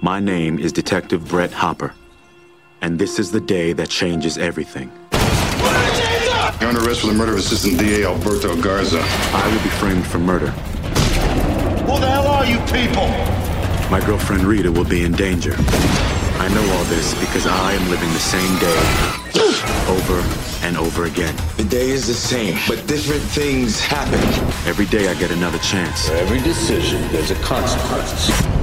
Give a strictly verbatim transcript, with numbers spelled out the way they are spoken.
My name is Detective Brett Hopper, and this is the day that changes everything. You're under arrest for the murder of Assistant D A Alberto Garza. I will be framed for murder. Who the hell are you people? My girlfriend Rita will be in danger. I know all this because I am living the same day over and over again. The day is the same, but different things happen. Every day I get another chance. For every decision, there's a consequence.